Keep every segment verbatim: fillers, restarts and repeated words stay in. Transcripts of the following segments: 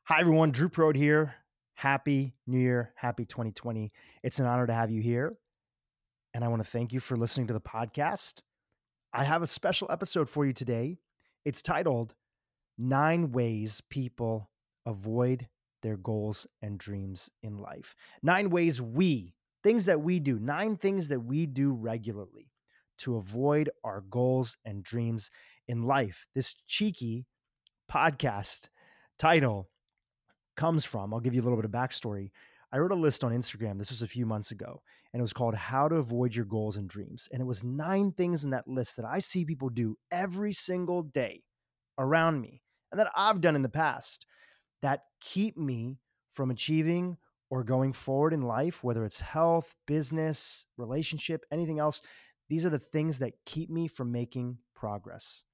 Hi, everyone. Drew Prode here. Happy New Year. Happy twenty twenty. It's an honor to have you here. And I want to thank you for listening to the podcast. I have a special episode for you today. It's titled Nine Ways People Avoid Their Goals and Dreams in Life. Nine ways we, things that we do, nine things that we do regularly to avoid our goals and dreams in life. This cheeky podcast title comes from, I'll give you a little bit of backstory. I wrote a list on Instagram. This was a few months ago, and it was called How to Avoid Your Goals and Dreams. And it was nine things in that list that I see people do every single day around me and that I've done in the past that keep me from achieving or going forward in life, whether it's health, business, relationship, anything else. These are the things that keep me from making progress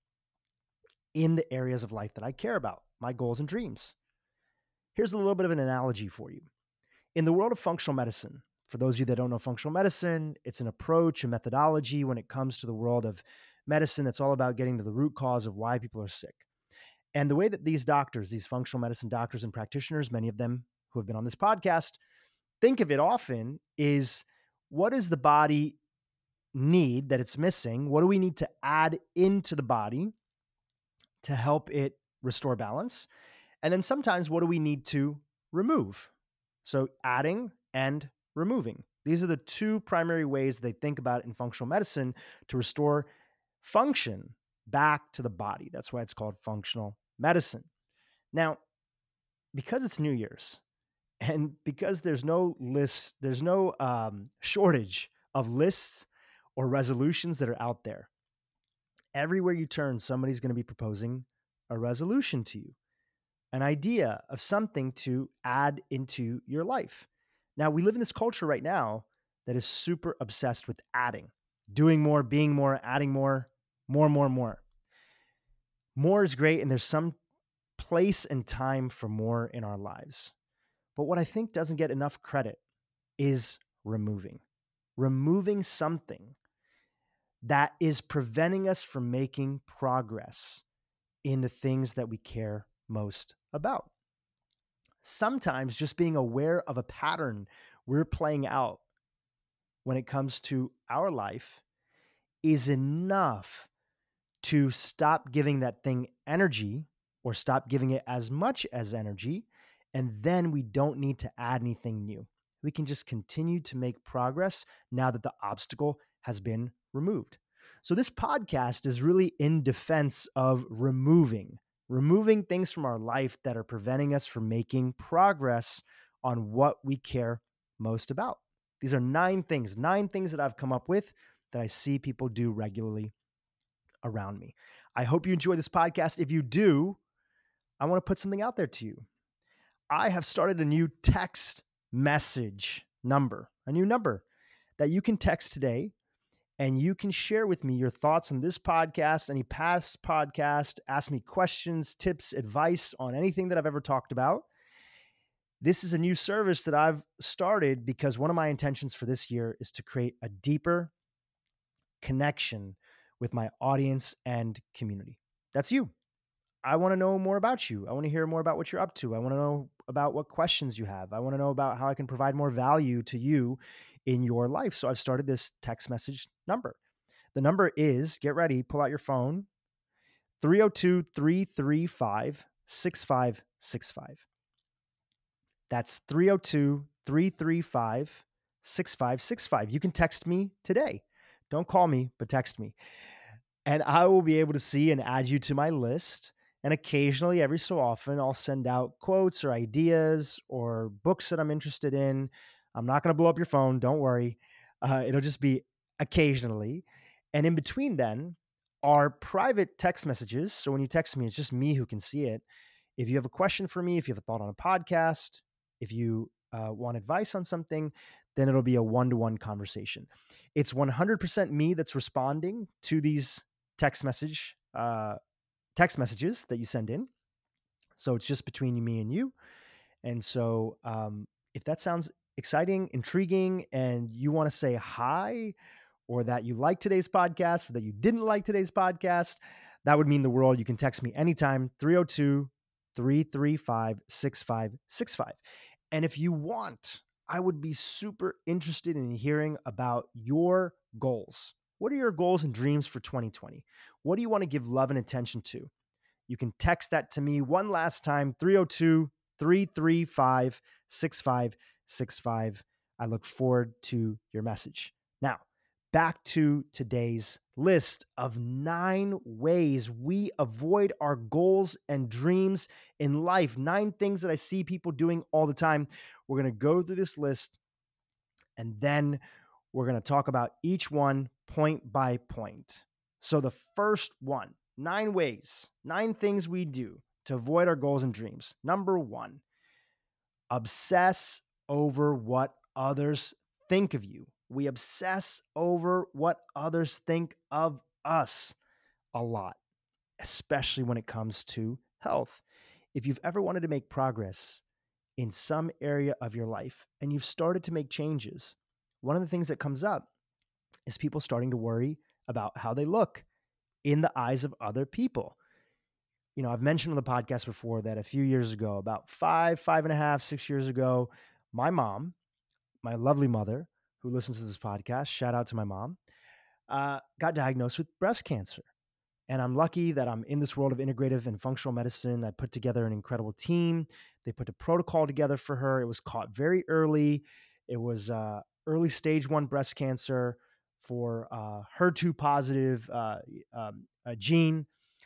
in the areas of life that I care about, my goals and dreams. Here's a little bit of an analogy for you. In the world of functional medicine, for those of you that don't know functional medicine, it's an approach, a methodology when it comes to the world of medicine that's all about getting to the root cause of why people are sick. And the way that these doctors, these functional medicine doctors and practitioners, many of them who have been on this podcast, think of it often is, what does the body need that it's missing? What do we need to add into the body to help it restore balance? And then sometimes, what do we need to remove? So adding and removing. These are the two primary ways they think about it in functional medicine to restore function back to the body. That's why it's called functional medicine. Now, because it's New Year's and because there's no list, there's no um, shortage of lists or resolutions that are out there. Everywhere you turn, somebody's going to be proposing a resolution to you, an idea of something to add into your life. Now, we live in this culture right now that is super obsessed with adding, doing more, being more, adding more, more, more, more. More is great, and there's some place and time for more in our lives. But what I think doesn't get enough credit is removing. Removing something that is preventing us from making progress in the things that we care most about. Sometimes just being aware of a pattern we're playing out when it comes to our life is enough to stop giving that thing energy or stop giving it as much as energy. And then we don't need to add anything new. We can just continue to make progress now that the obstacle has been removed. So this podcast is really in defense of removing removing things from our life that are preventing us from making progress on what we care most about. These are nine things, nine things that I've come up with that I see people do regularly around me. I hope you enjoy this podcast. If you do, I want to put something out there to you. I have started a new text message number, a new number that you can text today. And you can share with me your thoughts on this podcast, any past podcast, ask me questions, tips, advice on anything that I've ever talked about. This is a new service that I've started because one of my intentions for this year is to create a deeper connection with my audience and community. That's you. I want to know more about you. I want to hear more about what you're up to. I want to know about what questions you have. I want to know about how I can provide more value to you in your life. So I've started this text message number. The number is, get ready, pull out your phone, three oh two, three three five, six five six five. That's three oh two, three three five, six five six five. You can text me today. Don't call me, but text me. And I will be able to see and add you to my list. And occasionally, every so often, I'll send out quotes or ideas or books that I'm interested in. I'm not going to blow up your phone. Don't worry. Uh, it'll just be occasionally. And in between then are private text messages. So when you text me, it's just me who can see it. If you have a question for me, if you have a thought on a podcast, if you uh, want advice on something, then it'll be a one-to-one conversation. It's one hundred percent me that's responding to these text message uh text messages that you send in. So it's just between me and you. And so um, if that sounds exciting, intriguing, and you want to say hi, or that you like today's podcast, or that you didn't like today's podcast, that would mean the world. You can text me anytime, three oh two, three three five, six five six five. And if you want, I would be super interested in hearing about your goals. What are your goals and dreams for twenty twenty? What do you want to give love and attention to? You can text that to me one last time, three oh two, three three five, six five six five. I look forward to your message. Now, back to today's list of nine ways we avoid our goals and dreams in life. Nine things that I see people doing all the time. We're going to go through this list and then we're going to talk about each one point by point. So the first one, nine ways, nine things we do to avoid our goals and dreams. Number one, obsess over what others think of you. We obsess over what others think of us a lot, especially when it comes to health. If you've ever wanted to make progress in some area of your life and you've started to make changes, one of the things that comes up is people starting to worry about how they look in the eyes of other people. You know, I've mentioned on the podcast before that a few years ago, about five, five and a half, six years ago, my mom, my lovely mother, who listens to this podcast, shout out to my mom, uh, got diagnosed with breast cancer. And I'm lucky that I'm in this world of integrative and functional medicine. I put together an incredible team. They put a protocol together for her. It was caught very early. It was uh, early stage one breast cancer for uh, H E R two positive uh, um, a gene.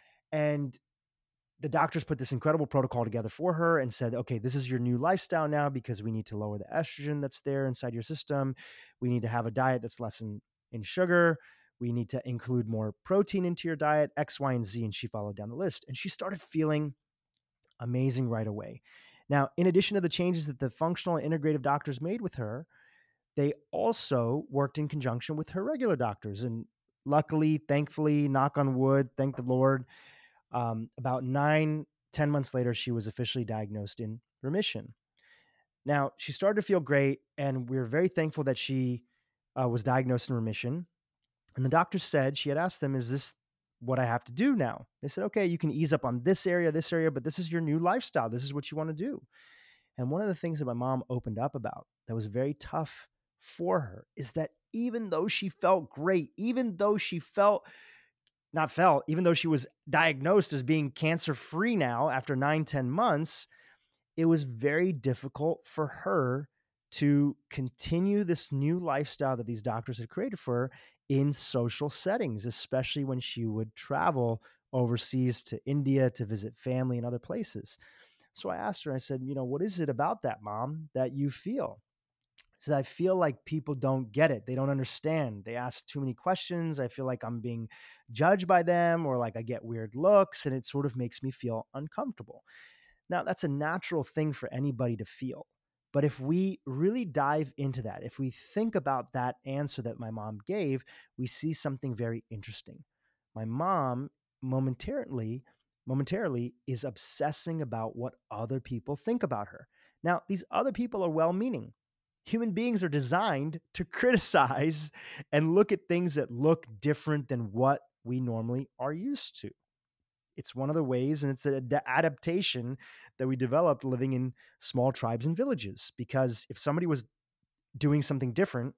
And the doctors put this incredible protocol together for her and said, okay, this is your new lifestyle now because we need to lower the estrogen that's there inside your system. We need to have a diet that's less in, in sugar. We need to include more protein into your diet, X, Y, and Z. And she followed down the list. And she started feeling amazing right away. Now, in addition to the changes that the functional and integrative doctors made with her, they also worked in conjunction with her regular doctors. And luckily, thankfully, knock on wood, thank the Lord, um, about nine, ten months later, she was officially diagnosed in remission. Now, she started to feel great, and we we're very thankful that she uh, was diagnosed in remission. And the doctor said, she had asked them, is this what I have to do now? They said, okay, you can ease up on this area, this area, but this is your new lifestyle. This is what you want to do. And one of the things that my mom opened up about that was very tough for her is that even though she felt great, even though she felt, not felt, even though she was diagnosed as being cancer-free now after nine, ten months, it was very difficult for her to continue this new lifestyle that these doctors had created for her in social settings, especially when she would travel overseas to India to visit family and other places. So I asked her, I said, you know, what is it about that, Mom, that you feel? She said, I feel like people don't get it. They don't understand. They ask too many questions. I feel like I'm being judged by them, or like I get weird looks, and it sort of makes me feel uncomfortable. Now, that's a natural thing for anybody to feel. But if we really dive into that, if we think about that answer that my mom gave, we see something very interesting. My mom momentarily, momentarily is obsessing about what other people think about her. Now, these other people are well-meaning. Human beings are designed to criticize and look at things that look different than what we normally are used to. It's one of the ways, and it's an adaptation that we developed living in small tribes and villages, because if somebody was doing something different,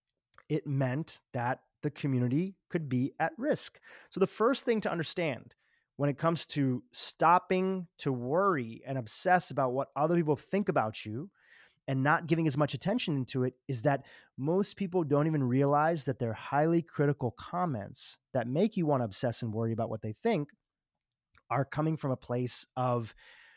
it meant that the community could be at risk. So the first thing to understand when it comes to stopping to worry and obsess about what other people think about you and not giving as much attention into it is that most people don't even realize that their highly critical comments that make you want to obsess and worry about what they think are coming from a place of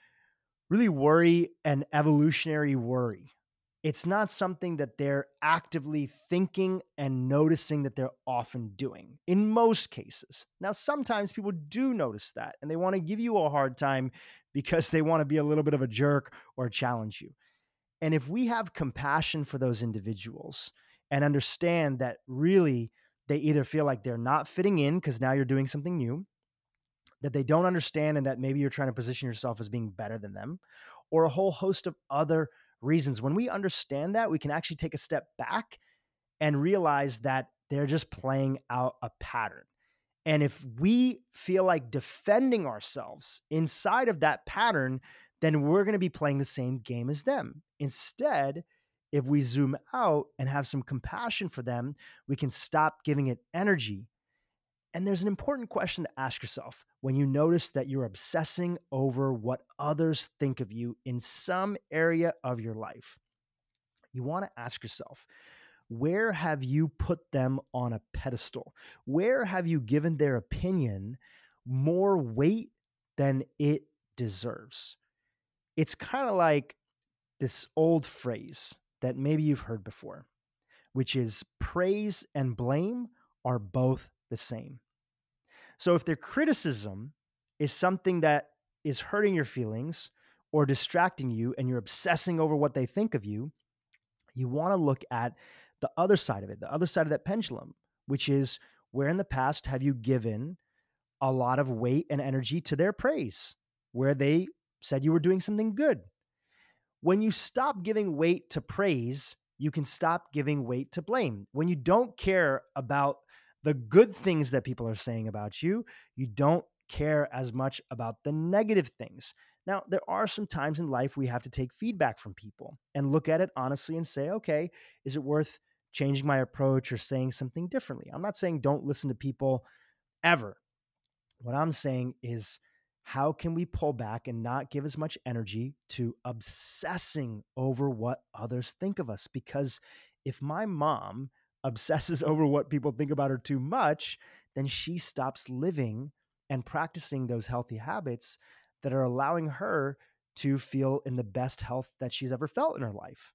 really worry and evolutionary worry. It's not something that they're actively thinking and noticing that they're often doing in most cases. Now, sometimes people do notice that and they want to give you a hard time because they want to be a little bit of a jerk or challenge you. And if we have compassion for those individuals and understand that really they either feel like they're not fitting in because now you're doing something new, that they don't understand, and that maybe you're trying to position yourself as being better than them, or a whole host of other reasons. When we understand that, we can actually take a step back and realize that they're just playing out a pattern. And if we feel like defending ourselves inside of that pattern, then we're going to be playing the same game as them. Instead, if we zoom out and have some compassion for them, we can stop giving it energy. And there's an important question to ask yourself when you notice that you're obsessing over what others think of you in some area of your life. You want to ask yourself, where have you put them on a pedestal? Where have you given their opinion more weight than it deserves? It's kind of like this old phrase that maybe you've heard before, which is praise and blame are both the same. So if their criticism is something that is hurting your feelings or distracting you and you're obsessing over what they think of you, you want to look at the other side of it, the other side of that pendulum, which is where in the past have you given a lot of weight and energy to their praise, where they said you were doing something good. When you stop giving weight to praise, you can stop giving weight to blame. When you don't care about the good things that people are saying about you, you don't care as much about the negative things. Now, there are some times in life we have to take feedback from people and look at it honestly and say, okay, is it worth changing my approach or saying something differently? I'm not saying don't listen to people ever. What I'm saying is, how can we pull back and not give as much energy to obsessing over what others think of us? Because if my mom obsesses over what people think about her too much, then she stops living and practicing those healthy habits that are allowing her to feel in the best health that she's ever felt in her life.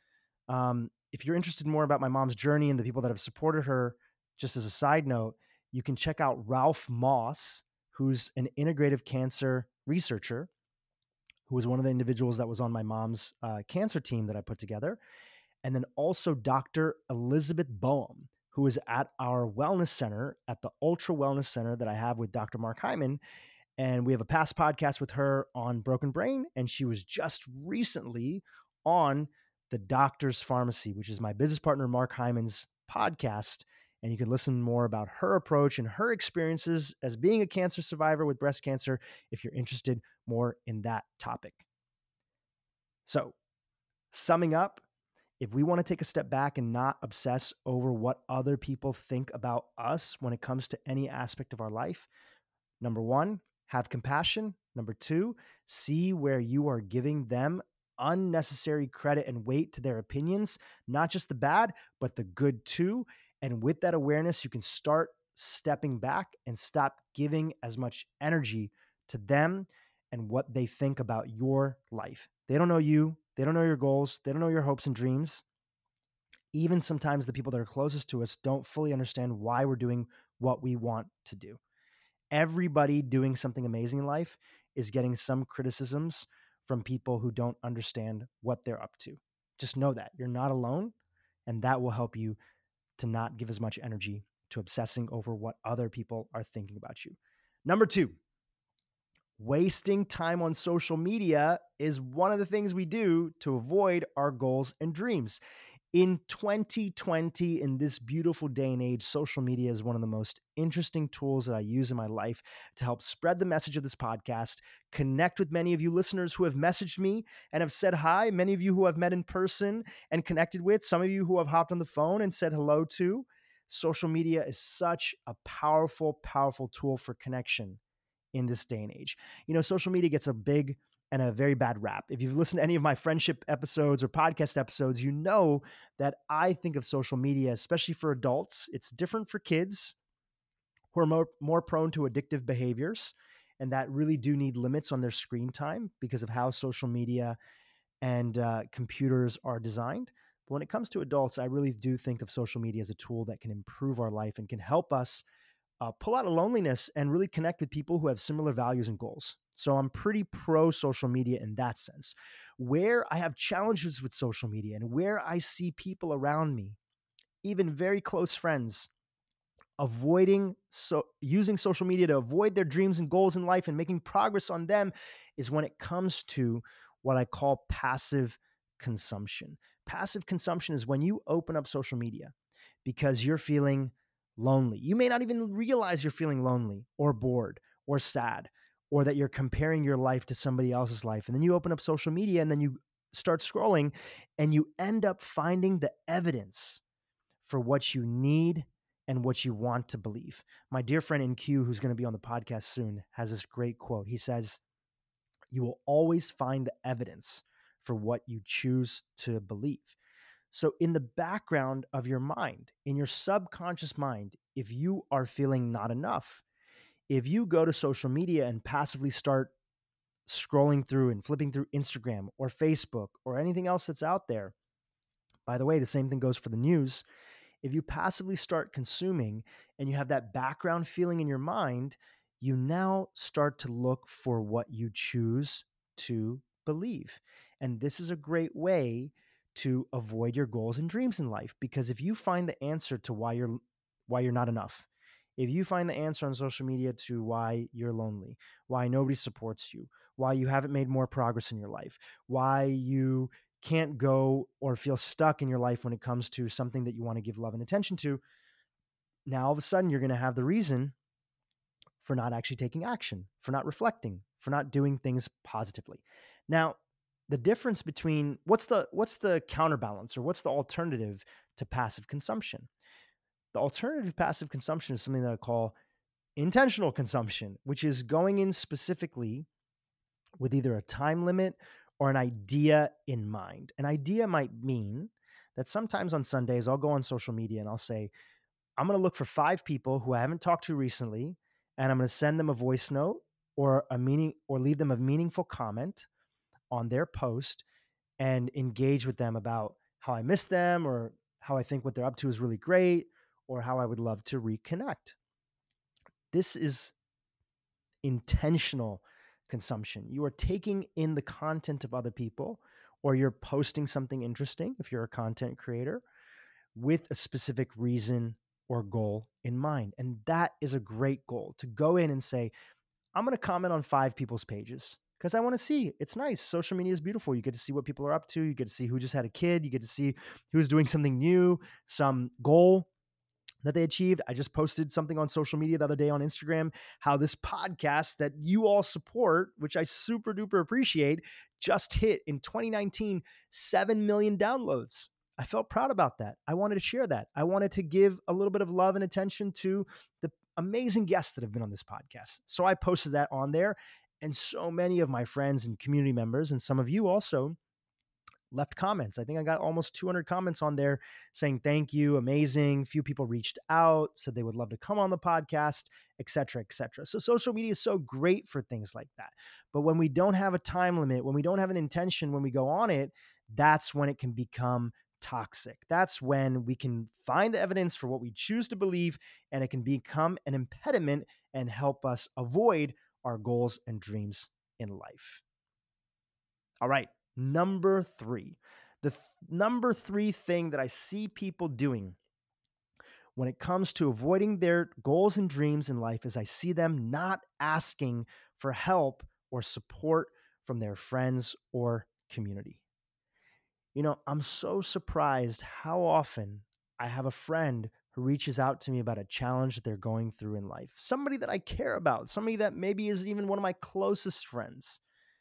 Um, if you're interested more about my mom's journey and the people that have supported her, just as a side note, you can check out Ralph Moss, who's an integrative cancer researcher, who was one of the individuals that was on my mom's uh, cancer team that I put together. And then also Doctor Elizabeth Boehm, who is at our wellness center, at the Ultra Wellness Center that I have with Doctor Mark Hyman. And we have a past podcast with her on Broken Brain. And she was just recently on the Doctor's Pharmacy, which is my business partner, Mark Hyman's podcast. And you can listen more about her approach and her experiences as being a cancer survivor with breast cancer if you're interested more in that topic. So, summing up, if we want to take a step back and not obsess over what other people think about us when it comes to any aspect of our life, number one, have compassion. Number two, see where you are giving them unnecessary credit and weight to their opinions, not just the bad, but the good too. And with that awareness, you can start stepping back and stop giving as much energy to them and what they think about your life. They don't know you. They don't know your goals. They don't know your hopes and dreams. Even sometimes the people that are closest to us don't fully understand why we're doing what we want to do. Everybody doing something amazing in life is getting some criticisms from people who don't understand what they're up to. Just know that you're not alone, and that will help you to not give as much energy to obsessing over what other people are thinking about you. Number two, wasting time on social media is one of the things we do to avoid our goals and dreams. In twenty twenty, in this beautiful day and age, social media is one of the most interesting tools that I use in my life to help spread the message of this podcast, connect with many of you listeners who have messaged me and have said hi, many of you who I've met in person and connected with, some of you who have hopped on the phone and said hello to. Social media is such a powerful, powerful tool for connection in this day and age. You know, social media gets a big and a very bad rap. If you've listened to any of my friendship episodes or podcast episodes, you know that I think of social media, especially for adults, it's different for kids who are more, more prone to addictive behaviors and that really do need limits on their screen time because of how social media and uh, computers are designed. But when it comes to adults, I really do think of social media as a tool that can improve our life and can help us Uh, pull out of loneliness and really connect with people who have similar values and goals. So I'm pretty pro social media in that sense. Where I have challenges with social media and where I see people around me, even very close friends, avoiding so using social media to avoid their dreams and goals in life and making progress on them is when it comes to what I call passive consumption. Passive consumption is when you open up social media because you're feeling lonely. You may not even realize you're feeling lonely or bored or sad, or that you're comparing your life to somebody else's life. And then you open up social media and then you start scrolling and you end up finding the evidence for what you need and what you want to believe. My dear friend N Q, who's going to be on the podcast soon, has this great quote. He says, "You will always find the evidence for what you choose to believe." So, in the background of your mind, in your subconscious mind, if you are feeling not enough, if you go to social media and passively start scrolling through and flipping through Instagram or Facebook or anything else that's out there, by the way, the same thing goes for the news. If you passively start consuming and you have that background feeling in your mind, you now start to look for what you choose to believe. And this is a great way to avoid your goals and dreams in life, because if you find the answer to why you're why you're not enough, if you find the answer on social media to why you're lonely, why nobody supports you, why you haven't made more progress in your life, why you can't go or feel stuck in your life when it comes to something that you want to give love and attention to, now all of a sudden you're going to have the reason for not actually taking action, for not reflecting, for not doing things positively. Now, the difference between what's the what's the counterbalance, or what's the alternative to passive consumption? The alternative to passive consumption is something that I call intentional consumption, which is going in specifically with either a time limit or an idea in mind. An idea might mean that sometimes on Sundays, I'll go on social media and I'll say, I'm going to look for five people who I haven't talked to recently, and I'm going to send them a voice note or a meaning or leave them a meaningful comment on their post and engage with them about how I miss them, or how I think what they're up to is really great, or how I would love to reconnect. This is intentional consumption. You are taking in the content of other people, or you're posting something interesting if you're a content creator, with a specific reason or goal in mind. And that is a great goal, to go in and say, I'm going to comment on five people's pages because I want to see. It's nice. Social media is beautiful. You get to see what people are up to. You get to see who just had a kid. You get to see who's doing something new, some goal that they achieved. I just posted something on social media the other day on Instagram, how this podcast that you all support, which I super duper appreciate, just hit in twenty nineteen seven million downloads. I felt proud about that. I wanted to share that. I wanted to give a little bit of love and attention to the amazing guests that have been on this podcast. So I posted that on there, and so many of my friends and community members, and some of you also, left comments. I think I got almost two hundred comments on there saying thank you, amazing. Few people reached out, said they would love to come on the podcast, et cetera, et cetera. So social media is so great for things like that. But when we don't have a time limit, when we don't have an intention, when we go on it, that's when it can become toxic. That's when we can find the evidence for what we choose to believe, and it can become an impediment and help us avoid our goals and dreams in life. All right. Number three, the th- number three thing that I see people doing when it comes to avoiding their goals and dreams in life is I see them not asking for help or support from their friends or community. You know, I'm so surprised how often I have a friend who reaches out to me about a challenge that they're going through in life. Somebody that I care about, somebody that maybe is even one of my closest friends.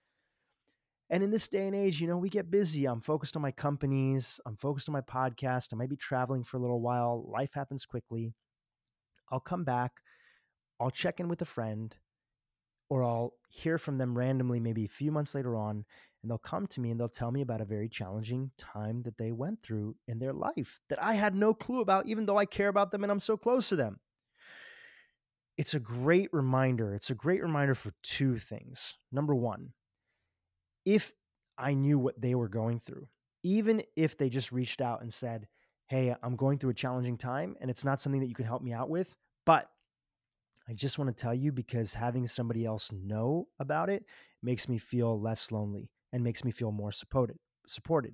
And in this day and age, you know, we get busy. I'm focused on my companies. I'm focused on my podcast. I might be traveling for a little while. Life happens quickly. I'll come back. I'll check in with a friend, or I'll hear from them randomly, maybe a few months later on, and they'll come to me and they'll tell me about a very challenging time that they went through in their life that I had no clue about, even though I care about them and I'm so close to them. It's a great reminder. It's a great reminder for two things. Number one, if I knew what they were going through, even if they just reached out and said, hey, I'm going through a challenging time and it's not something that you can help me out with, but I just want to tell you because having somebody else know about it makes me feel less lonely and makes me feel more supported. supported.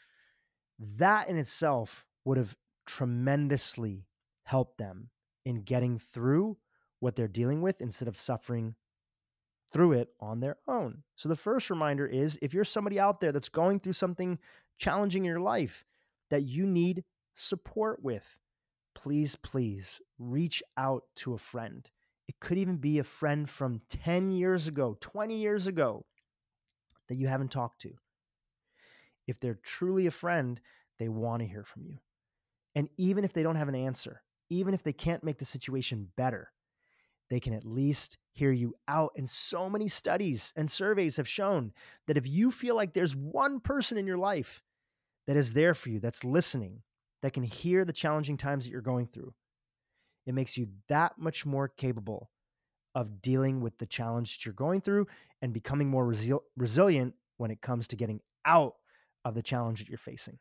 That in itself would have tremendously helped them in getting through what they're dealing with instead of suffering through it on their own. So the first reminder is, if you're somebody out there that's going through something challenging in your life that you need support with, please, please reach out to a friend. It could even be a friend from ten years ago, twenty years ago that you haven't talked to. If they're truly a friend, they want to hear from you. And even if they don't have an answer, even if they can't make the situation better, they can at least hear you out. And so many studies and surveys have shown that if you feel like there's one person in your life that is there for you, that's listening, that can hear the challenging times that you're going through, it makes you that much more capable of dealing with the challenge that you're going through and becoming more resi- resilient when it comes to getting out of the challenge that you're facing.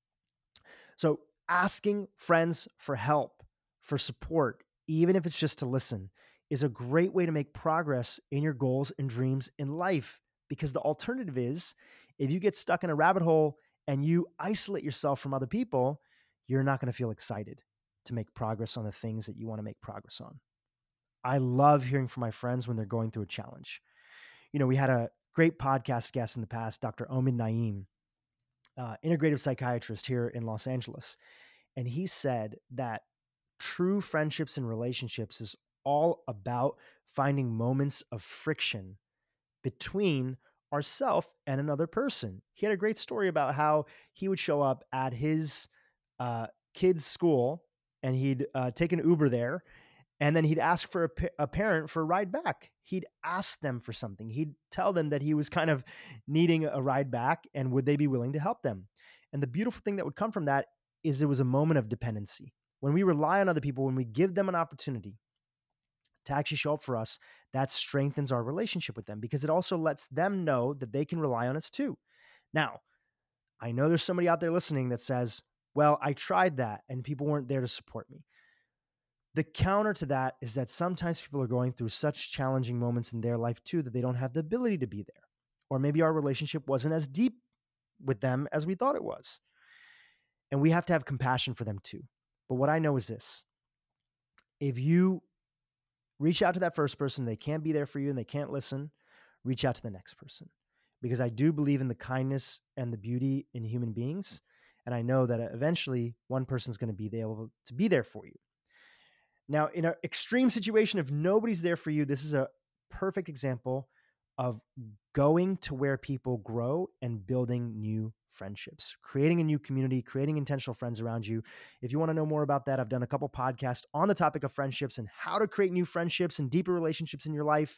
So asking friends for help, for support, even if it's just to listen, is a great way to make progress in your goals and dreams in life. Because the alternative is, if you get stuck in a rabbit hole and you isolate yourself from other people, you're not going to feel excited to make progress on the things that you want to make progress on. I love hearing from my friends when they're going through a challenge. You know, we had a great podcast guest in the past, Doctor Omid Naeem, uh, integrative psychiatrist here in Los Angeles. And he said that true friendships and relationships is all about finding moments of friction between ourself and another person. He had a great story about how he would show up at his uh, kid's school and he'd uh, take an Uber there, and then he'd ask for a, pa- a parent for a ride back. He'd ask them for something. He'd tell them that he was kind of needing a ride back and would they be willing to help them. And the beautiful thing that would come from that is it was a moment of dependency. When we rely on other people, when we give them an opportunity to actually show up for us, that strengthens our relationship with them because it also lets them know that they can rely on us too. Now, I know there's somebody out there listening that says, well, I tried that and people weren't there to support me. The counter to that is that sometimes people are going through such challenging moments in their life too that they don't have the ability to be there. Or maybe our relationship wasn't as deep with them as we thought it was. And we have to have compassion for them too. But what I know is this: if you reach out to that first person, they can't be there for you and they can't listen, reach out to the next person. Because I do believe in the kindness and the beauty in human beings. And I know that eventually one person's going to be able to be there for you. Now, in an extreme situation, if nobody's there for you, this is a perfect example of going to where people grow and building new friendships, creating a new community, creating intentional friends around you. If you want to know more about that, I've done a couple podcasts on the topic of friendships and how to create new friendships and deeper relationships in your life.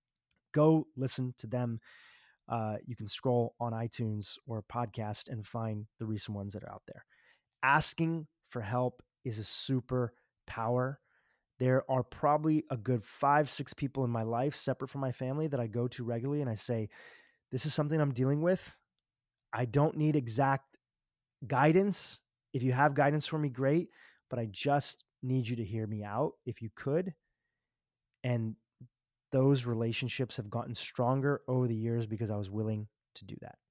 Go listen to them. Uh, you can scroll on iTunes or podcast and find the recent ones that are out there. Asking for help is a superpower. There are probably a good five, six people in my life separate from my family that I go to regularly and I say, this is something I'm dealing with. I don't need exact guidance. If you have guidance for me, great, but I just need you to hear me out if you could. And those relationships have gotten stronger over the years because I was willing to do that.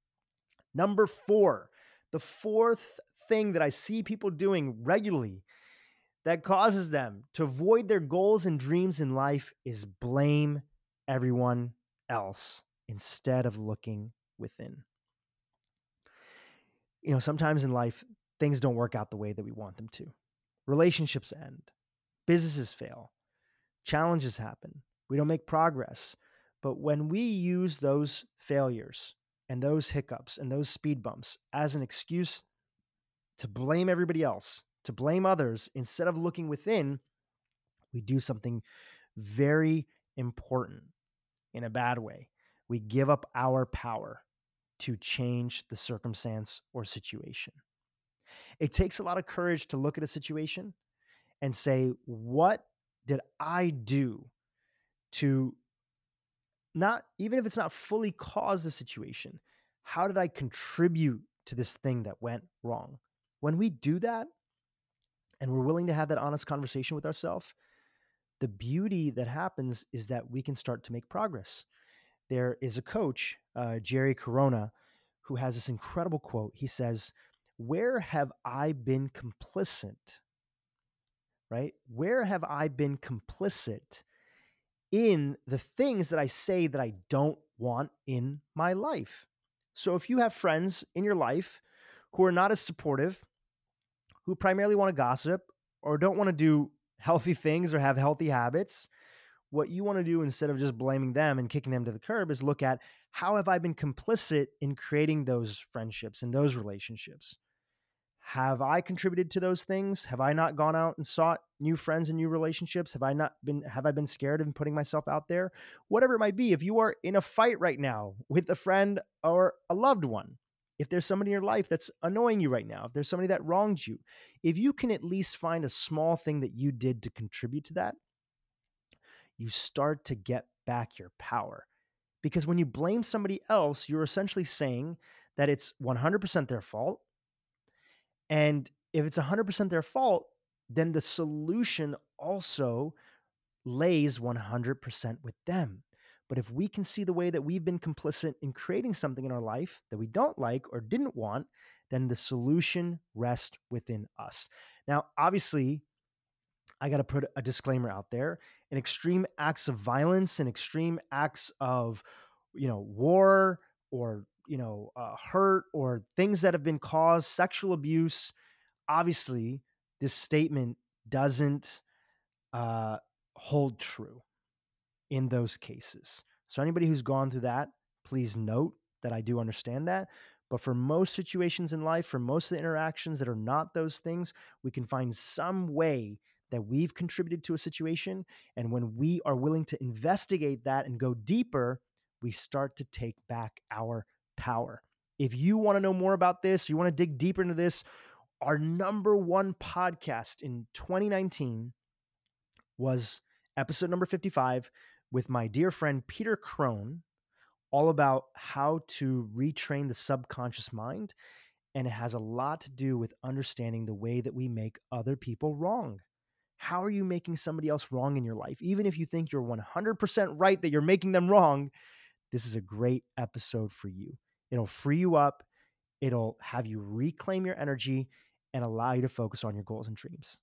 Number four, the fourth thing that I see people doing regularly that causes them to avoid their goals and dreams in life is blame everyone else instead of looking within. You know, sometimes in life, things don't work out the way that we want them to. Relationships end, businesses fail, challenges happen, we don't make progress. But when we use those failures and those hiccups and those speed bumps as an excuse to blame everybody else, to blame others, instead of looking within, we do something very important in a bad way. We give up our power to change the circumstance or situation. It takes a lot of courage to look at a situation and say, what did I do to not, even if it's not fully cause the situation, how did I contribute to this thing that went wrong? When we do that and we're willing to have that honest conversation with ourselves, the beauty that happens is that we can start to make progress. There is a coach, uh, Jerry Corona, who has this incredible quote. He says, where have I been complicit? Right? Where have I been complicit in the things that I say that I don't want in my life? So if you have friends in your life who are not as supportive, who primarily want to gossip, or don't want to do healthy things or have healthy habits, what you want to do instead of just blaming them and kicking them to the curb is look at, how have I been complicit in creating those friendships and those relationships? Have I contributed to those things? Have I not gone out and sought new friends and new relationships? Have I not been, have I been scared of putting myself out there? Whatever it might be, if you are in a fight right now with a friend or a loved one, if there's somebody in your life that's annoying you right now, if there's somebody that wronged you, if you can at least find a small thing that you did to contribute to that, you start to get back your power. Because when you blame somebody else, you're essentially saying that it's one hundred percent their fault. And if it's one hundred percent their fault, then the solution also lays one hundred percent with them. But if we can see the way that we've been complicit in creating something in our life that we don't like or didn't want, then the solution rests within us. Now, obviously, I got to put a disclaimer out there. In extreme acts of violence and extreme acts of, you know, war or, you know, uh, hurt or things that have been caused, sexual abuse, obviously, this statement doesn't uh, hold true in those cases. So anybody who's gone through that, please note that I do understand that. But for most situations in life, for most of the interactions that are not those things, we can find some way that we've contributed to a situation. And when we are willing to investigate that and go deeper, we start to take back our power. If you want to know more about this, you want to dig deeper into this, our number one podcast in twenty nineteen was episode number fifty-five with my dear friend Peter Crone, all about how to retrain the subconscious mind. And it has a lot to do with understanding the way that we make other people wrong. How are you making somebody else wrong in your life? Even if you think you're one hundred percent right that you're making them wrong, this is a great episode for you. It'll free you up. It'll have you reclaim your energy and allow you to focus on your goals and dreams.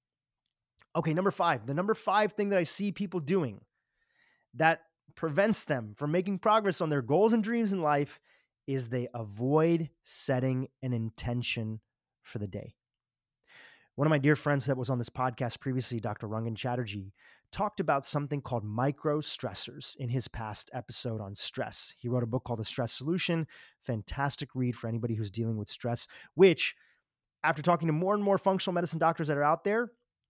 Okay, number five. The number five thing that I see people doing that prevents them from making progress on their goals and dreams in life is they avoid setting an intention for the day. One of my dear friends that was on this podcast previously, Doctor Rangan Chatterjee, talked about something called micro stressors in his past episode on stress. He wrote a book called The Stress Solution. Fantastic read for anybody who's dealing with stress, which, after talking to more and more functional medicine doctors that are out there,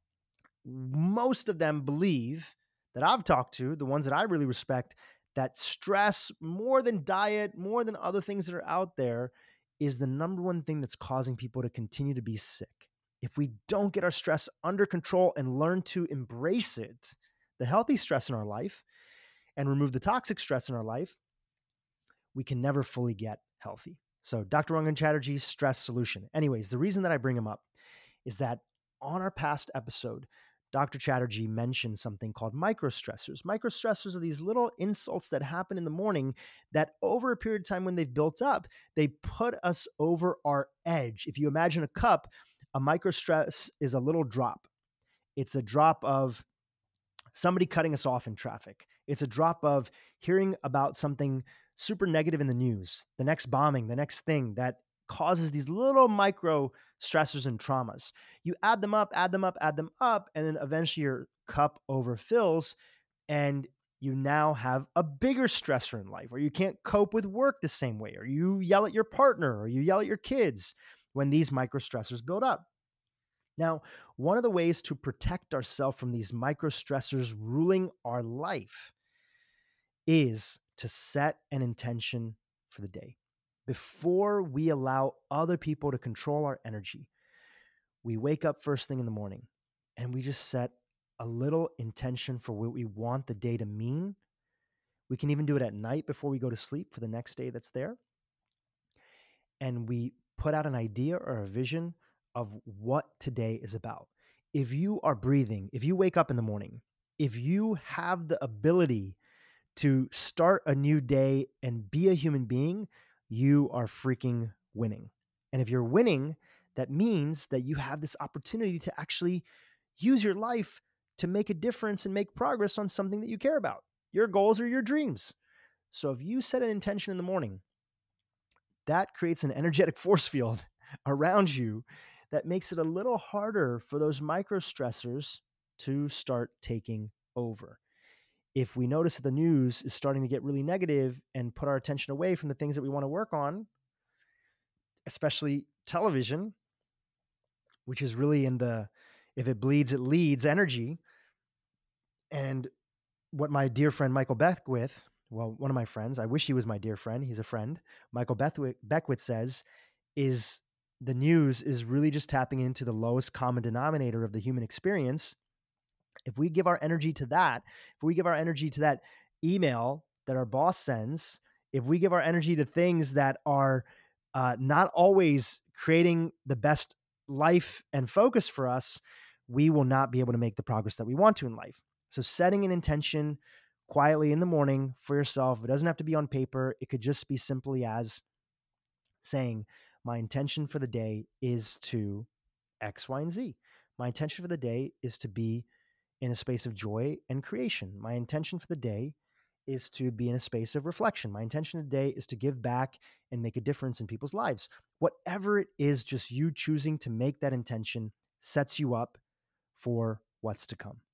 most of them believe, that I've talked to, the ones that I really respect, that stress, more than diet, more than other things that are out there, is the number one thing that's causing people to continue to be sick. If we don't get our stress under control and learn to embrace it, the healthy stress in our life, and remove the toxic stress in our life, we can never fully get healthy. So Doctor Rangan Chatterjee's Stress Solution. Anyways, the reason that I bring him up is that on our past episode, Doctor Chatterjee mentioned something called microstressors. Microstressors are these little insults that happen in the morning that over a period of time, when they've built up, they put us over our edge. If you imagine a cup, a microstress is a little drop. It's a drop of somebody cutting us off in traffic. It's a drop of hearing about something super negative in the news, the next bombing, the next thing that causes these little micro stressors and traumas. You add them up, add them up, add them up, and then eventually your cup overfills and you now have a bigger stressor in life, or you can't cope with work the same way, or you yell at your partner, or you yell at your kids when these micro stressors build up. Now, one of the ways to protect ourselves from these micro stressors ruling our life is to set an intention for the day. Before we allow other people to control our energy, we wake up first thing in the morning and we just set a little intention for what we want the day to mean. We can even do it at night before we go to sleep for the next day that's there. And we put out an idea or a vision of what today is about. If you are breathing, if you wake up in the morning, if you have the ability to start a new day and be a human being, you are freaking winning. And if you're winning, that means that you have this opportunity to actually use your life to make a difference and make progress on something that you care about, your goals or your dreams. So if you set an intention in the morning, that creates an energetic force field around you that makes it a little harder for those micro stressors to start taking over. If we notice that the news is starting to get really negative and put our attention away from the things that we want to work on, especially television, which is really in the, if it bleeds, it leads energy. And what my dear friend Michael Beckwith, well, one of my friends, I wish he was my dear friend, he's a friend, Michael Beckwith, Beckwith says, is the news is really just tapping into the lowest common denominator of the human experience. If we give our energy to that, if we give our energy to that email that our boss sends, if we give our energy to things that are uh, not always creating the best life and focus for us, we will not be able to make the progress that we want to in life. So setting an intention quietly in the morning for yourself, it doesn't have to be on paper. It could just be simply as saying, my intention for the day is to X, Y, and Z. My intention for the day is to be in a space of joy and creation. My intention for the day is to be in a space of reflection. My intention today is to give back and make a difference in people's lives. Whatever it is, just you choosing to make that intention sets you up for what's to come.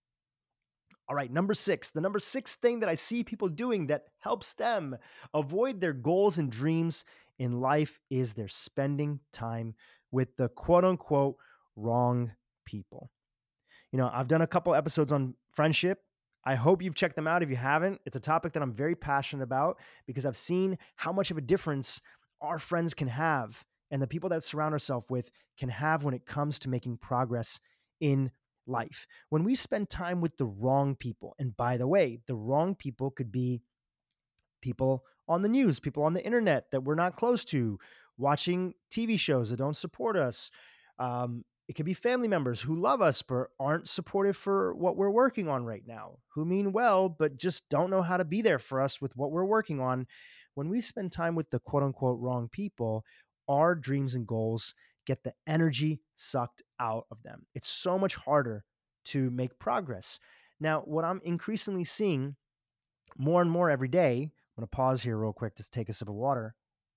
All right, number six, the number six thing that I see people doing that helps them avoid their goals and dreams in life is they're spending time with the quote unquote wrong people. You know, I've done a couple episodes on friendship. I hope you've checked them out. If you haven't, it's a topic that I'm very passionate about because I've seen how much of a difference our friends can have and the people that surround ourselves with can have when it comes to making progress in life. When we spend time with the wrong people, and by the way, the wrong people could be people on the news, people on the internet that we're not close to, watching T V shows that don't support us. Um, it could be family members who love us but aren't supportive for what we're working on right now, who mean well but just don't know how to be there for us with what we're working on. When we spend time with the quote unquote wrong people, our dreams and goals get the energy sucked out of them. It's so much harder to make progress. Now, what I'm increasingly seeing more and more every day, I'm going to pause here real quick to take a sip of water.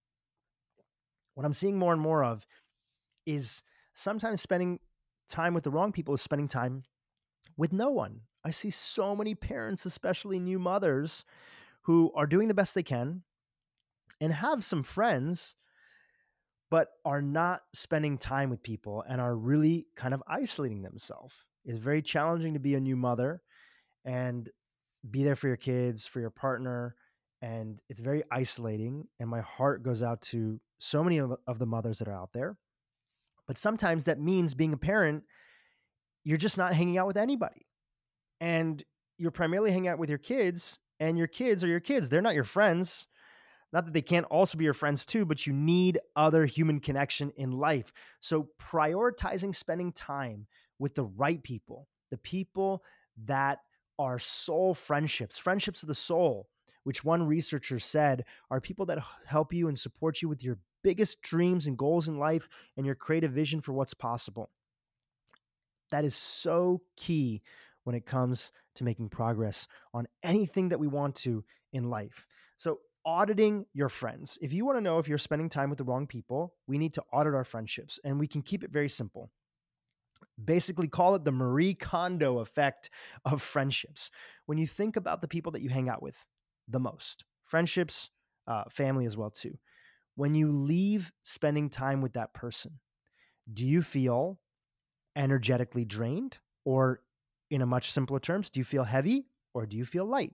What I'm seeing more and more of is sometimes spending time with the wrong people is spending time with no one. I see so many parents, especially new mothers, who are doing the best they can and have some friends, but are not spending time with people and are really kind of isolating themselves. It's very challenging to be a new mother and be there for your kids, for your partner, and it's very isolating. And my heart goes out to so many of, of the mothers that are out there. But sometimes that means being a parent, you're just not hanging out with anybody. And you're primarily hanging out with your kids, and your kids are your kids. They're not your friends. Not that they can't also be your friends too, but you need other human connection in life. So prioritizing spending time with the right people, the people that are soul friendships, friendships of the soul, which one researcher said are people that help you and support you with your biggest dreams and goals in life and your creative vision for what's possible. That is so key when it comes to making progress on anything that we want to in life. So auditing your friends. If you want to know if you're spending time with the wrong people, we need to audit our friendships, and we can keep it very simple. Basically, call it the Marie Kondo effect of friendships. When you think about the people that you hang out with the most, friendships, uh, family as well too. When you leave spending time with that person, do you feel energetically drained? Or in a much simpler terms, do you feel heavy or do you feel light?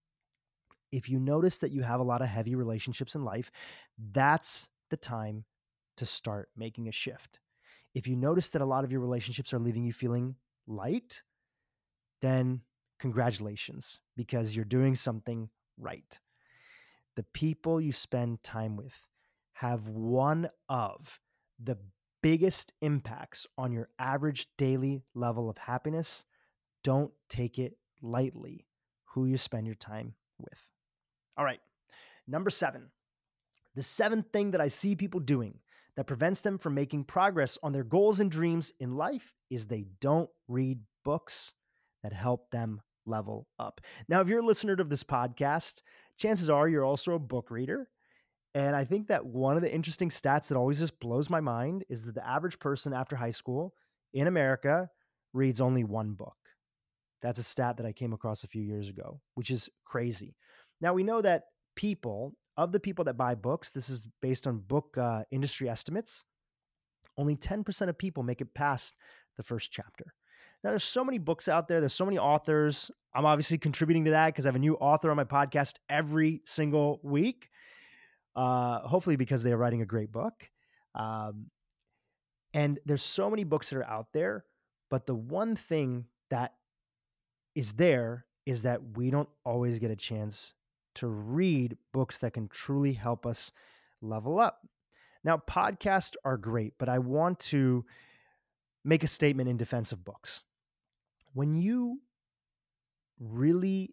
If you notice that you have a lot of heavy relationships in life, that's the time to start making a shift. If you notice that a lot of your relationships are leaving you feeling light, then congratulations, because you're doing something right. The people you spend time with have one of the biggest impacts on your average daily level of happiness. Don't take it lightly who you spend your time with. All right, number seven. The seventh thing that I see people doing that prevents them from making progress on their goals and dreams in life is they don't read books that help them level up. Now, if you're a listener to this podcast, chances are you're also a book reader. And I think that one of the interesting stats that always just blows my mind is that the average person after high school in America reads only one book. That's a stat that I came across a few years ago, which is crazy. Now, we know that people, of the people that buy books, this is based on book uh, industry estimates, only ten percent of people make it past the first chapter. Now, there's so many books out there. There's so many authors. I'm obviously contributing to that because I have a new author on my podcast every single week, uh, hopefully because they are writing a great book. Um, and there's so many books that are out there, but the one thing that is there is that we don't always get a chance to read books that can truly help us level up. Now, podcasts are great, but I want to make a statement in defense of books. When you really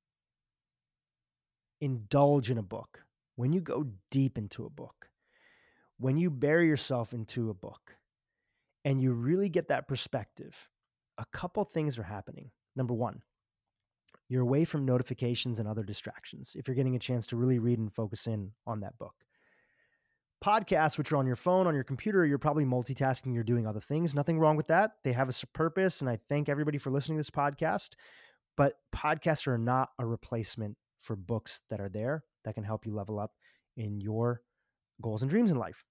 indulge in a book, when you go deep into a book, when you bury yourself into a book, and you really get that perspective, a couple things are happening. Number one, you're away from notifications and other distractions if you're getting a chance to really read and focus in on that book. Podcasts, which are on your phone, on your computer, you're probably multitasking, you're doing other things. Nothing wrong with that. They have a purpose, and I thank everybody for listening to this podcast. But podcasts are not a replacement for books that are there that can help you level up in your goals and dreams in life.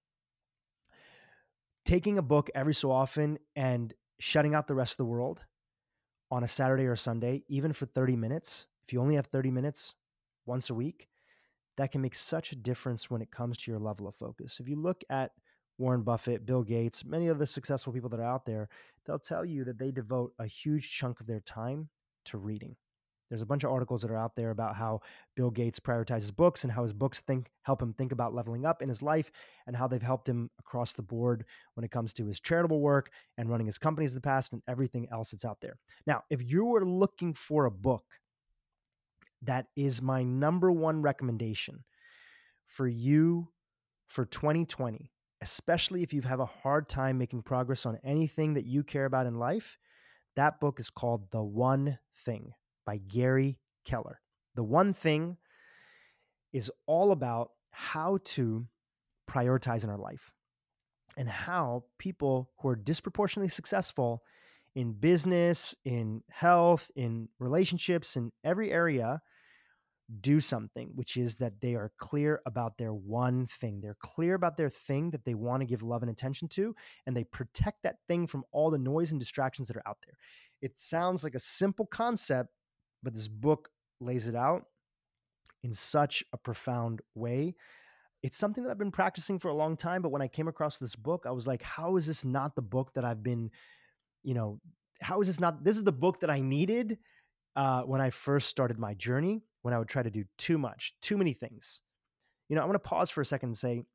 Taking a book every so often and shutting out the rest of the world on a Saturday or Sunday, even for thirty minutes, if you only have thirty minutes once a week, that can make such a difference when it comes to your level of focus. If you look at Warren Buffett, Bill Gates, many of the successful people that are out there, they'll tell you that they devote a huge chunk of their time to reading. There's a bunch of articles that are out there about how Bill Gates prioritizes books and how his books think help him think about leveling up in his life and how they've helped him across the board when it comes to his charitable work and running his companies in the past and everything else that's out there. Now, if you were looking for a book, that is my number one recommendation for you for twenty twenty, especially if you have a hard time making progress on anything that you care about in life. That book is called The One Thing by Gary Keller. The One Thing is all about how to prioritize in our life and how people who are disproportionately successful in business, in health, in relationships, in every area do something, which is that they are clear about their one thing. They're clear about their thing that they want to give love and attention to, and they protect that thing from all the noise and distractions that are out there. It sounds like a simple concept, but this book lays it out in such a profound way. It's something that I've been practicing for a long time, but when I came across this book, I was like, how is this not the book that I've been, you know, how is this not, this is the book that I needed uh, when I first started my journey, when I would try to do too much, too many things. You know, I'm going to pause for a second and say,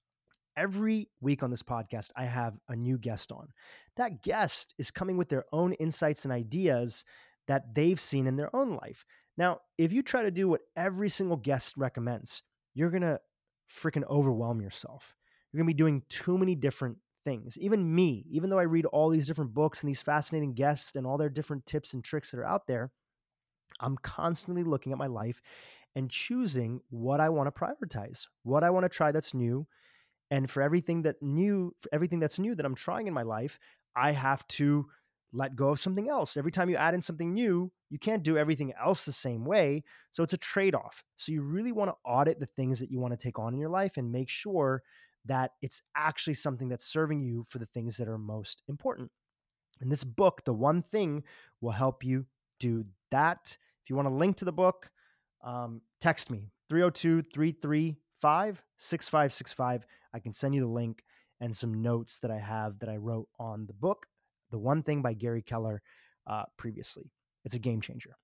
every week on this podcast, I have a new guest on. That guest is coming with their own insights and ideas that they've seen in their own life. Now, if you try to do what every single guest recommends, you're going to freaking overwhelm yourself. You're going to be doing too many different things. Even me, even though I read all these different books and these fascinating guests and all their different tips and tricks that are out there, I'm constantly looking at my life and choosing what I want to prioritize, what I want to try that's new. And for everything that new, for everything that's new that I'm trying in my life, I have to let go of something else. Every time you add in something new, you can't do everything else the same way. So it's a trade-off. So you really want to audit the things that you want to take on in your life and make sure that it's actually something that's serving you for the things that are most important. And this book, The One Thing, will help you do that. If you want a link to the book, um, text me, three oh two, three three five, six five six five. I can send you the link and some notes that I have that I wrote on the book, The One Thing by Gary Keller, uh, previously. It's a game changer.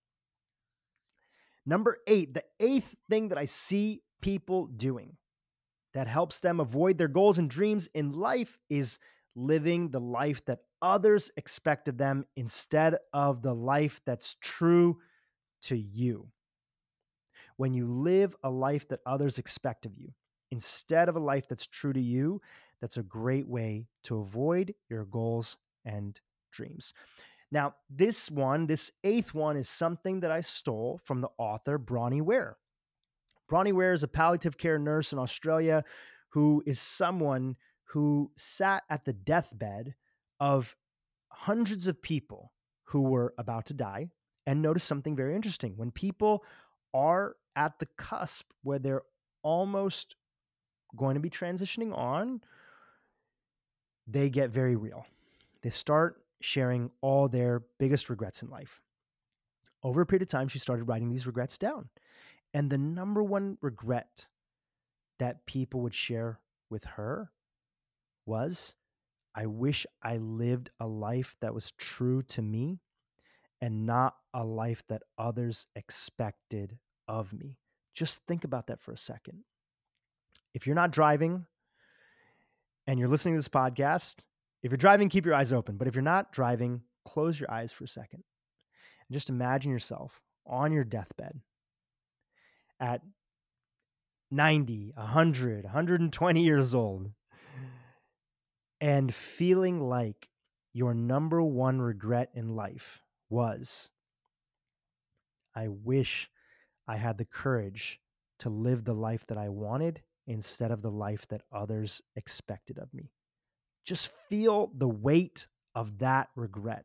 Number eight, the eighth thing that I see people doing that helps them avoid their goals and dreams in life is living the life that others expect of them instead of the life that's true to you. When you live a life that others expect of you instead of a life that's true to you, that's a great way to avoid your goals and dreams. Now, this one, this eighth one, is something that I stole from the author Bronnie Ware. Bronnie Ware is a palliative care nurse in Australia who is someone who sat at the deathbed of hundreds of people who were about to die and noticed something very interesting. When people are at the cusp where they're almost going to be transitioning on, they get very real. They start sharing all their biggest regrets in life. Over a period of time, she started writing these regrets down. And the number one regret that people would share with her was, I wish I lived a life that was true to me and not a life that others expected of me. Just think about that for a second. If you're not driving and you're listening to this podcast, if you're driving, keep your eyes open. But if you're not driving, close your eyes for a second. And just imagine yourself on your deathbed at ninety, one hundred, one hundred twenty years old and feeling like your number one regret in life was, I wish I had the courage to live the life that I wanted instead of the life that others expected of me. Just feel the weight of that regret.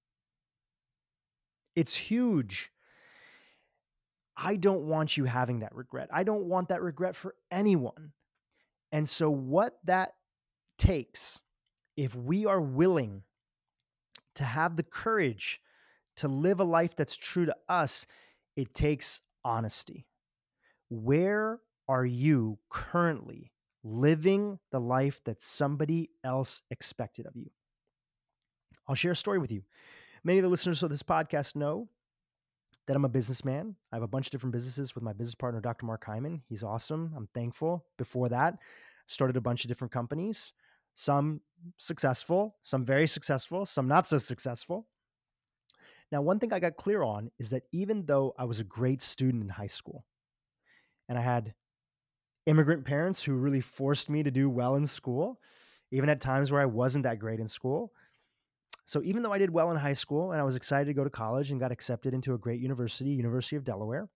It's huge. I don't want you having that regret. I don't want that regret for anyone. And so what that takes, if we are willing to have the courage to live a life that's true to us, it takes honesty. Where are you currently living the life that somebody else expected of you? I'll share a story with you. Many of the listeners of this podcast know that I'm a businessman. I have a bunch of different businesses with my business partner, Doctor Mark Hyman. He's awesome. I'm thankful. Before that, started a bunch of different companies, some successful, some very successful, some not so successful. Now, one thing I got clear on is that even though I was a great student in high school and I had immigrant parents who really forced me to do well in school, even at times where I wasn't that great in school. So even though I did well in high school and I was excited to go to college and got accepted into a great university, University of Delaware,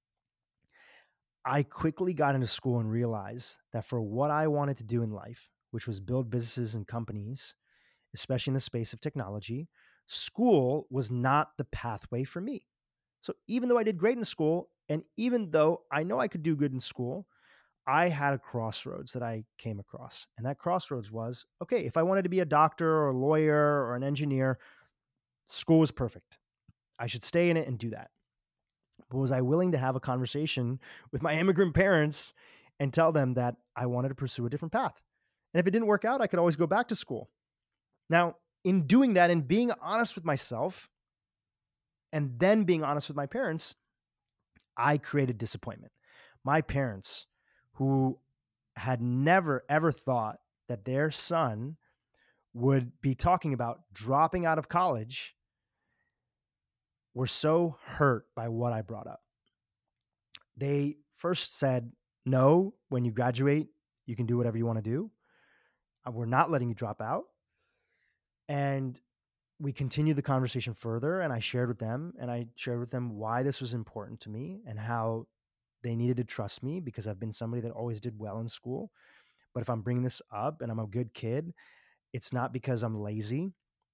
I quickly got into school and realized that for what I wanted to do in life, which was build businesses and companies, especially in the space of technology, school was not the pathway for me. So even though I did great in school, and even though I know I could do good in school, I had a crossroads that I came across. And that crossroads was, okay, if I wanted to be a doctor or a lawyer or an engineer, school was perfect. I should stay in it and do that. But was I willing to have a conversation with my immigrant parents and tell them that I wanted to pursue a different path? And if it didn't work out, I could always go back to school. Now, in doing that and being honest with myself and then being honest with my parents, I created disappointment. My parents, who had never, ever thought that their son would be talking about dropping out of college, were so hurt by what I brought up. They first said, no, when you graduate, you can do whatever you want to do. We're not letting you drop out. And we continued the conversation further, and I shared with them, and I shared with them why this was important to me and how they needed to trust me because I've been somebody that always did well in school. But if I'm bringing this up and I'm a good kid, it's not because I'm lazy.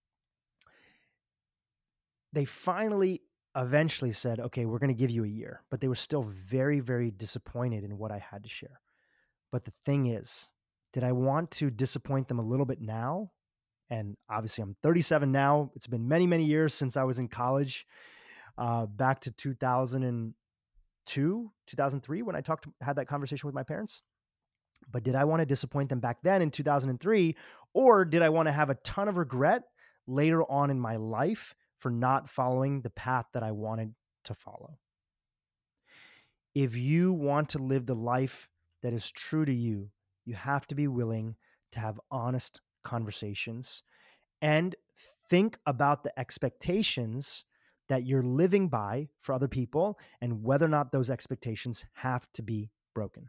They finally eventually said, okay, we're going to give you a year, but they were still very, very disappointed in what I had to share. But the thing is, did I want to disappoint them a little bit now? And obviously I'm thirty-seven now. It's been many, many years since I was in college, uh, back to two thousand two, two thousand three, when I talked, to, had that conversation with my parents. But did I want to disappoint them back then in two thousand three? Or did I want to have a ton of regret later on in my life for not following the path that I wanted to follow? If you want to live the life that is true to you, you have to be willing to have honest conversations and think about the expectations that you're living by for other people and whether or not those expectations have to be broken.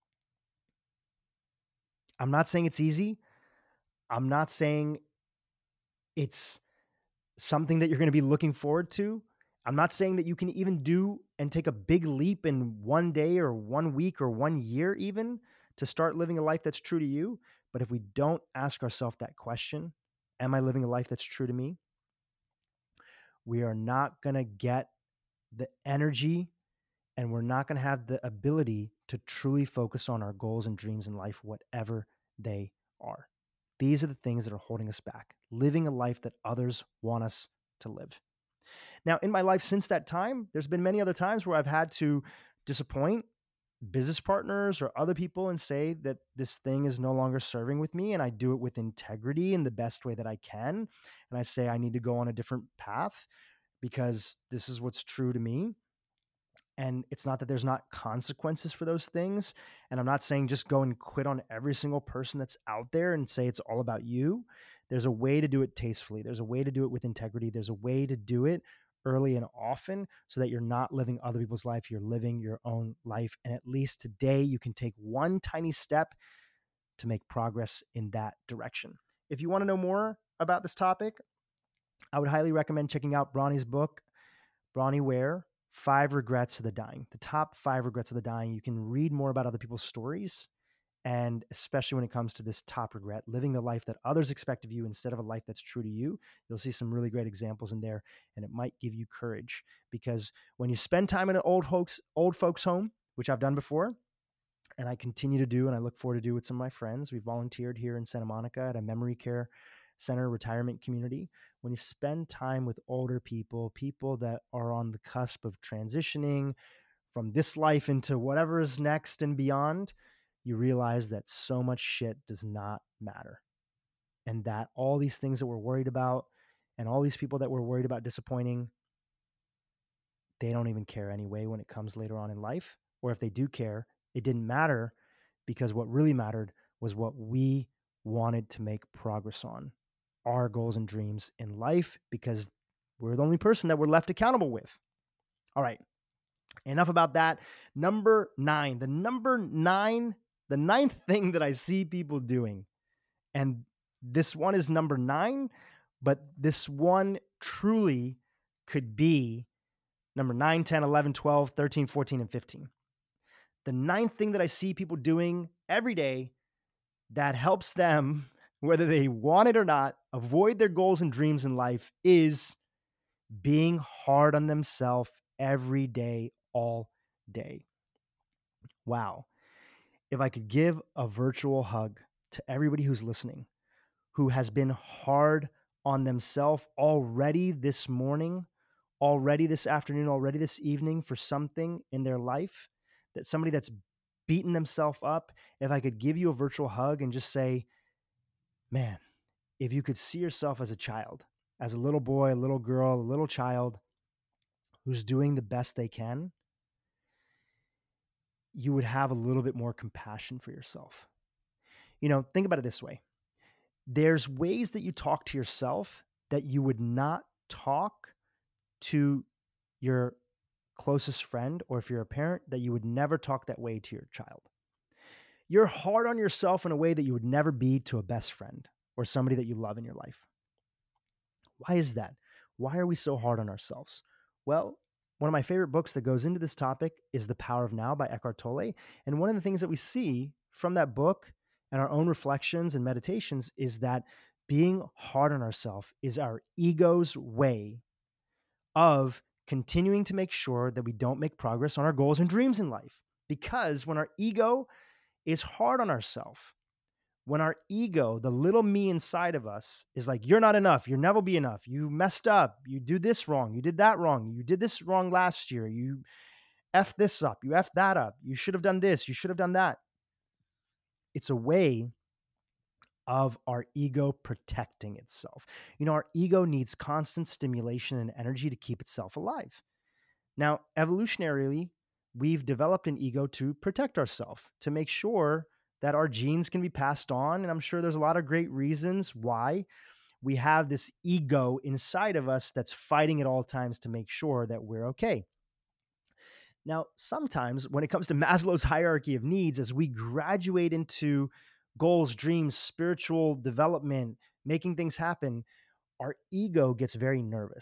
I'm not saying it's easy. I'm not saying it's something that you're going to be looking forward to. I'm not saying that you can even do and take a big leap in one day or one week or one year even to start living a life that's true to you. But if we don't ask ourselves that question, am I living a life that's true to me? We are not going to get the energy, and we're not going to have the ability to truly focus on our goals and dreams in life, whatever they are. These are the things that are holding us back, living a life that others want us to live. Now, in my life since that time, there's been many other times where I've had to disappoint business partners or other people and say that this thing is no longer serving with me, and I do it with integrity in the best way that I can. And I say I need to go on a different path because this is what's true to me. And it's not that there's not consequences for those things. And I'm not saying just go and quit on every single person that's out there and say it's all about you. There's a way to do it tastefully. There's a way to do it with integrity. There's a way to do it early and often so that you're not living other people's life. You're living your own life. And at least today you can take one tiny step to make progress in that direction. If you want to know more about this topic, I would highly recommend checking out Bronnie's book, Bronnie Ware, Five Regrets of the Dying, the top five regrets of the dying. You can read more about other people's stories. And especially when it comes to this top regret, living the life that others expect of you instead of a life that's true to you, you'll see some really great examples in there, and it might give you courage. Because when you spend time in an old folks, old folks home, which I've done before, and I continue to do, and I look forward to do with some of my friends, we volunteered here in Santa Monica at a memory care center retirement community. When you spend time with older people, people that are on the cusp of transitioning from this life into whatever is next and beyond, you realize that so much shit does not matter. And that all these things that we're worried about and all these people that we're worried about disappointing, they don't even care anyway when it comes later on in life. Or if they do care, it didn't matter, because what really mattered was what we wanted to make progress on, our goals and dreams in life, because we're the only person that we're left accountable with. All right. Enough about that. Number nine, the number nine, the ninth thing that I see people doing, and this one is number nine, but this one truly could be number nine, ten, eleven, twelve, thirteen, fourteen, and fifteen. The ninth thing that I see people doing every day that helps them, whether they want it or not, avoid their goals and dreams in life is being hard on themselves every day, all day. Wow. If I could give a virtual hug to everybody who's listening, who has been hard on themselves already this morning, already this afternoon, already this evening for something in their life, that somebody that's beaten themselves up, if I could give you a virtual hug and just say, man, if you could see yourself as a child, as a little boy, a little girl, a little child who's doing the best they can, you would have a little bit more compassion for yourself. You know, think about it this way. There's ways that you talk to yourself that you would not talk to your closest friend, or if you're a parent, that you would never talk that way to your child. You're hard on yourself in a way that you would never be to a best friend or somebody that you love in your life. Why is that? Why are we so hard on ourselves? Well, one of my favorite books that goes into this topic is The Power of Now by Eckhart Tolle. And one of the things that we see from that book and our own reflections and meditations is that being hard on ourselves is our ego's way of continuing to make sure that we don't make progress on our goals and dreams in life. Because when our ego is hard on ourselves, when our ego, the little me inside of us, is like, you're not enough, you'll never be enough, you messed up, you did this wrong, you did that wrong, you did this wrong last year, you effed this up, you effed that up, you should have done this, you should have done that. It's a way of our ego protecting itself. You know, our ego needs constant stimulation and energy to keep itself alive. Now, evolutionarily, we've developed an ego to protect ourselves, to make sure that our genes can be passed on. And I'm sure there's a lot of great reasons why we have this ego inside of us that's fighting at all times to make sure that we're okay. Now, sometimes when it comes to Maslow's hierarchy of needs, as we graduate into goals, dreams, spiritual development, making things happen, our ego gets very nervous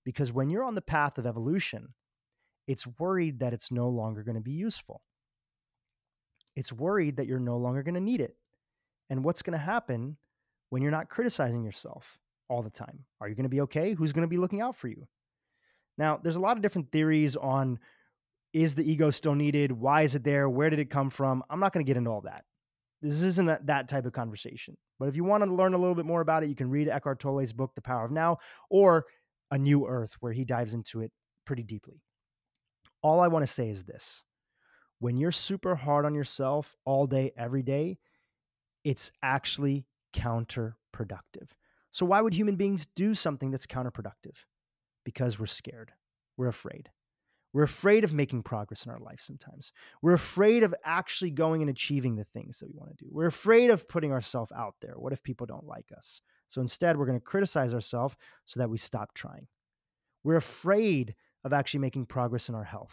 Because when you're on the path of evolution, it's worried that it's no longer going to be useful. It's worried that you're no longer going to need it. And what's going to happen when you're not criticizing yourself all the time? Are you going to be okay? Who's going to be looking out for you? Now, there's a lot of different theories on, is the ego still needed? Why is it there? Where did it come from? I'm not going to get into all that. This isn't a, that type of conversation. But if you want to learn a little bit more about it, you can read Eckhart Tolle's book, The Power of Now, or A New Earth, where he dives into it pretty deeply. All I want to say is this. When you're super hard on yourself all day, every day, it's actually counterproductive. So why would human beings do something that's counterproductive? Because we're scared. We're afraid. We're afraid of making progress in our life sometimes. We're afraid of actually going and achieving the things that we want to do. We're afraid of putting ourselves out there. What if people don't like us? So instead, we're going to criticize ourselves so that we stop trying. We're afraid of actually making progress in our health.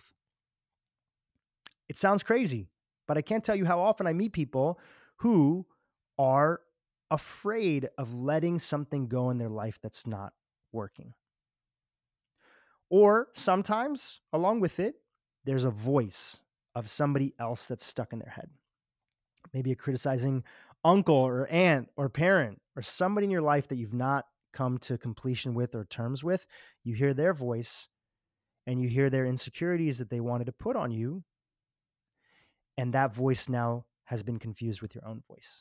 It sounds crazy, but I can't tell you how often I meet people who are afraid of letting something go in their life that's not working. Or sometimes, along with it, there's a voice of somebody else that's stuck in their head. Maybe a criticizing uncle or aunt or parent or somebody in your life that you've not come to completion with or terms with. You hear their voice and you hear their insecurities that they wanted to put on you. And that voice now has been confused with your own voice.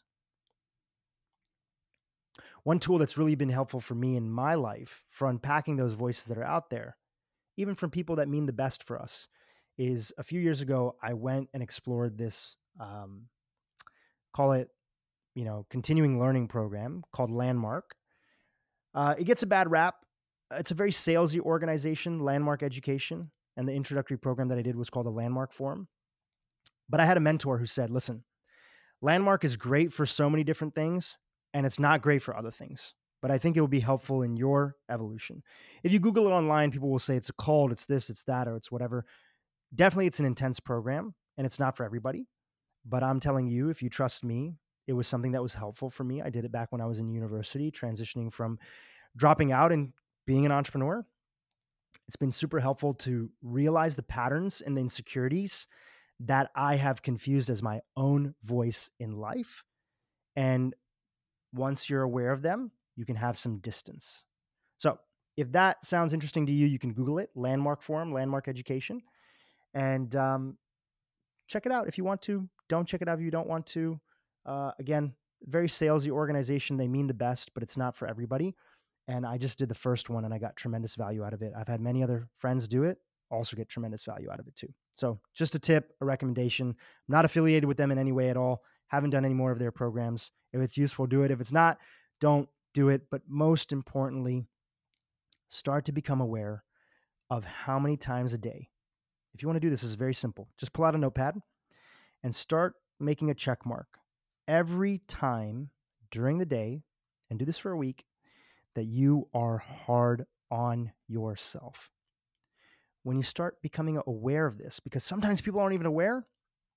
One tool that's really been helpful for me in my life for unpacking those voices that are out there, even from people that mean the best for us, is a few years ago, I went and explored this, um, call it, you know, continuing learning program called Landmark. Uh, it gets a bad rap. It's a very salesy organization, Landmark Education. And the introductory program that I did was called the Landmark Forum. But I had a mentor who said, listen, Landmark is great for so many different things, and it's not great for other things. But I think it will be helpful in your evolution. If you Google it online, people will say it's a cult, it's this, it's that, or it's whatever. Definitely, it's an intense program, and it's not for everybody. But I'm telling you, if you trust me, it was something that was helpful for me. I did it back when I was in university, transitioning from dropping out and being an entrepreneur. It's been super helpful to realize the patterns and the insecurities that I have confused as my own voice in life. And once you're aware of them, you can have some distance. So if that sounds interesting to you, you can Google it, Landmark Forum, Landmark Education, and um, check it out if you want to. Don't check it out if you don't want to. Uh, again, very salesy organization. They mean the best, but it's not for everybody. And I just did the first one and I got tremendous value out of it. I've had many other friends do it, also get tremendous value out of it too. So just a tip, a recommendation. I'm not affiliated with them in any way at all. Haven't done any more of their programs. If it's useful, do it. If it's not, don't do it. But most importantly, start to become aware of how many times a day. If you want to do this, this is very simple. Just pull out a notepad and start making a check mark every time during the day, and do this for a week, that you are hard on yourself. When you start becoming aware of this, because sometimes people aren't even aware,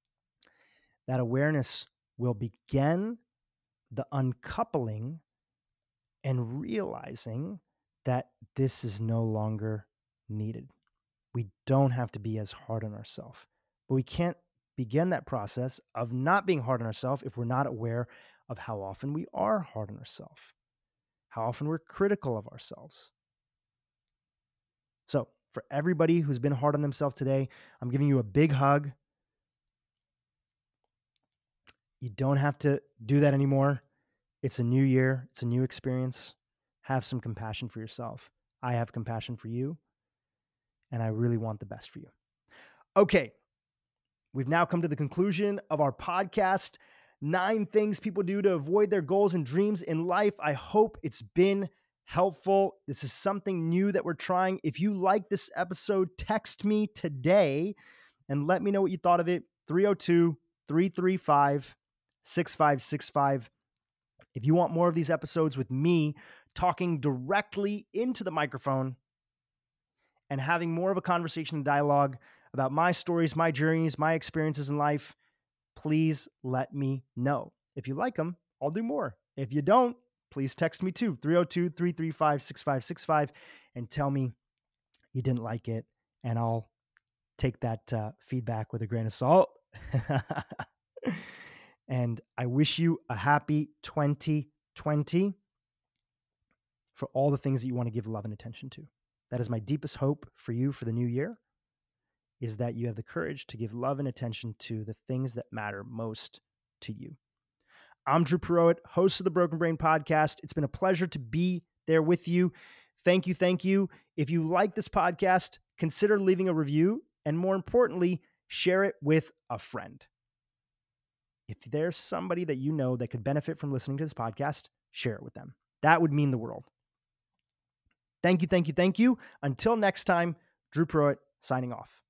that awareness will begin the uncoupling and realizing that this is no longer needed. We don't have to be as hard on ourselves, but we can't begin that process of not being hard on ourselves if we're not aware of how often we are hard on ourselves, how often we're critical of ourselves. So for everybody who's been hard on themselves today, I'm giving you a big hug. You don't have to do that anymore. It's a new year. It's a new experience. Have some compassion for yourself. I have compassion for you, and I really want the best for you. Okay, we've now come to the conclusion of our podcast. Nine things people do to avoid their goals and dreams in life. I hope it's been helpful. This is something new that we're trying. If you like this episode, text me today and let me know what you thought of it. three oh two, three three five, six five six five. If you want more of these episodes with me talking directly into the microphone and having more of a conversation and dialogue about my stories, my journeys, my experiences in life, please let me know. If you like them, I'll do more. If you don't, please text me too, three oh two, three three five, six five six five, and tell me you didn't like it, and I'll take that uh, feedback with a grain of salt. And I wish you a happy twenty twenty for all the things that you want to give love and attention to. That is my deepest hope for you for the new year, is that you have the courage to give love and attention to the things that matter most to you. I'm Drew Perot, host of the Broken Brain Podcast. It's been a pleasure to be there with you. Thank you, thank you. If you like this podcast, consider leaving a review, and more importantly, share it with a friend. If there's somebody that you know that could benefit from listening to this podcast, share it with them. That would mean the world. Thank you, thank you, thank you. Until next time, Drew Perot signing off.